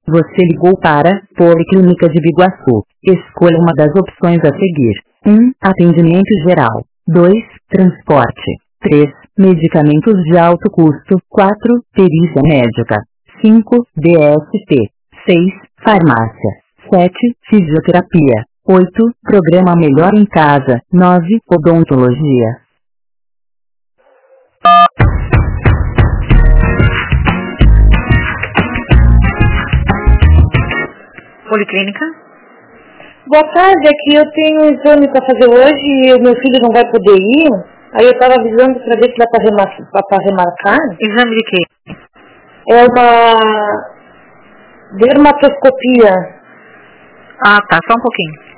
Você ligou para Policlínica de Biguaçu. Escolha uma das opções a seguir. 1. Atendimento geral. 2. Transporte. 3. Medicamentos de alto custo. 4. Perícia médica. 5. DST. 6. Farmácia. 7. Fisioterapia. 8. Programa Melhor em Casa. 9. Odontologia. Policlínica? Boa tarde, aqui eu tenho um exame para fazer hoje e o meu filho não vai poder ir. Aí eu estava avisando para ver se dá para remarcar. Exame de quê? É uma dermatoscopia. Ah, tá, só um pouquinho.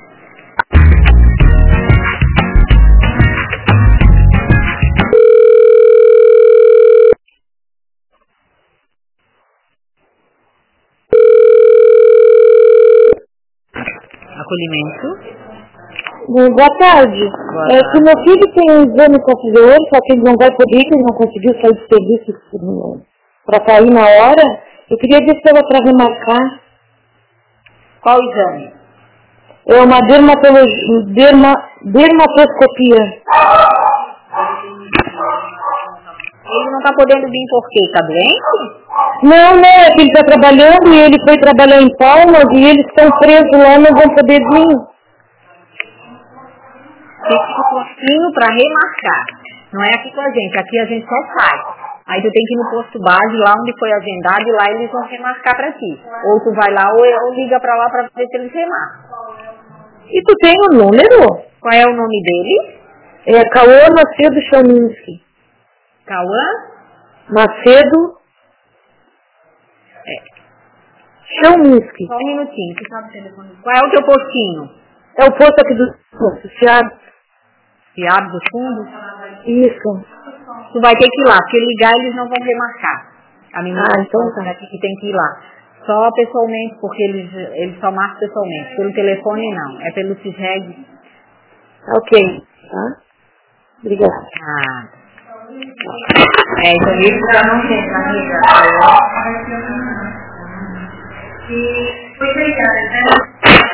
Acolhimento. Boa tarde. Que meu filho tem um exame para fazer hoje, só que ele não vai poder, que ele não conseguiu sair do serviço para sair na hora. Eu queria ver se era para remarcar. Qual exame? É uma dermatoscopia. Ele não tá podendo vir por quê? Tá doente? Não, é que ele está trabalhando e ele foi trabalhar em Palmas e eles estão presos lá, não vão poder vir. Tem que ir no postinho pra remarcar. Não é aqui com a gente só sai. Aí tu tem que ir no posto base, lá onde foi agendado, e lá eles vão remarcar pra ti. Ou tu vai lá ou liga pra lá pra ver se eles remarcam. E tu tem o número? Qual é o nome dele? É Cauã Macedo Chalminski. Cauã? Macedo Chalminski. Só um minutinho, tu sabe o telefone. Qual é o teu postinho? É o posto aqui do Ciado. Ciado dos fundos? Isso. Tu vai ter que ir lá, porque ligar eles não vão remarcar. A menina então tá. aqui que tem que ir lá. Só pessoalmente, porque eles só marcam pessoalmente. Pelo telefone não, é pelo CISREG. Ok, tá? Obrigada. Então isso já não tem, amiga. E foi obrigada, né?